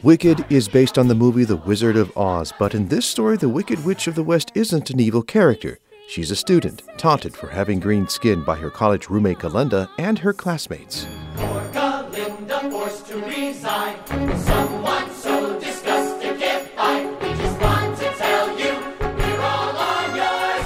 Wicked is based on the movie The Wizard of Oz, but in this story, the Wicked Witch of the West isn't an evil character. She's a student, taunted for having green skin by her college roommate Galinda and her classmates. Poor Galinda forced to resign. Someone so disgusted can't find. We just want to tell you, we're all on your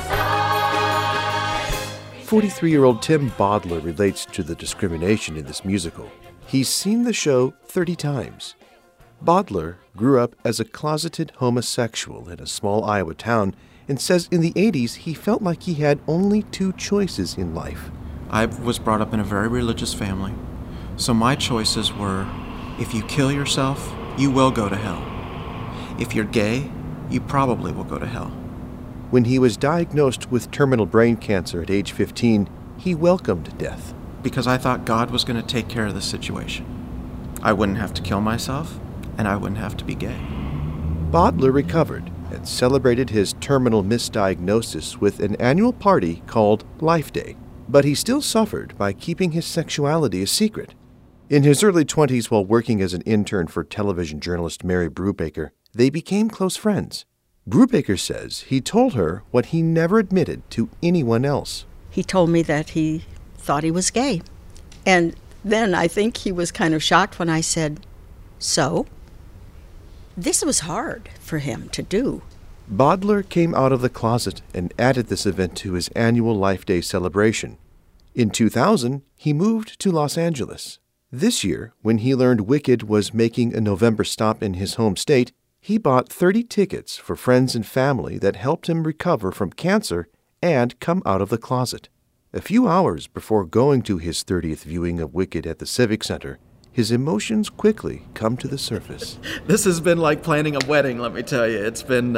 side. 43-year-old Tim Bodler relates to the discrimination in this musical. He's seen the show 30 times. Bodler grew up as a closeted homosexual in a small Iowa town and says in the 80s he felt like he had only two choices in life. I was brought up in a very religious family, so my choices were, if you kill yourself, you will go to hell. If you're gay, you probably will go to hell. When he was diagnosed with terminal brain cancer at age 15, he welcomed death. Because I thought God was going to take care of the situation. I wouldn't have to kill myself, and I wouldn't have to be gay. Bodler recovered and celebrated his terminal misdiagnosis with an annual party called Life Day, but he still suffered by keeping his sexuality a secret. In his early 20s, while working as an intern for television journalist Mary Brubaker, they became close friends. Brubaker says he told her what he never admitted to anyone else. He told me that he thought he was gay. And then I think he was kind of shocked when I said, so? This was hard for him to do. Bodler came out of the closet and added this event to his annual Life Day celebration. In 2000, he moved to Los Angeles. This year, when he learned Wicked was making a November stop in his home state, he bought 30 tickets for friends and family that helped him recover from cancer and come out of the closet. A few hours before going to his 30th viewing of Wicked at the Civic Center, his emotions quickly come to the surface. This has been like planning a wedding, let me tell you. It's been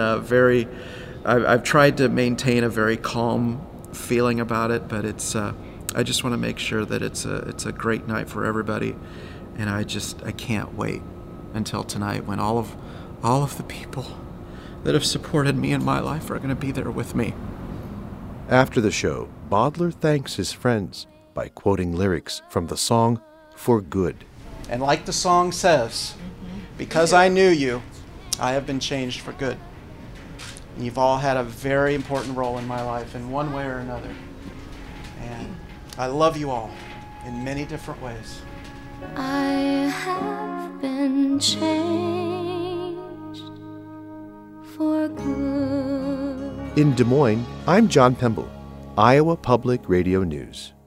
I've tried to maintain a very calm feeling about it, but I just want to make sure that it's a great night for everybody, and I can't wait until tonight when all of the people that have supported me in my life are going to be there with me. After the show, Bodler thanks his friends by quoting lyrics from the song For Good. And like the song says, because I knew you, I have been changed for good. And you've all had a very important role in my life in one way or another. And I love you all in many different ways. I have been changed for good. In Des Moines, I'm John Pemble, Iowa Public Radio News.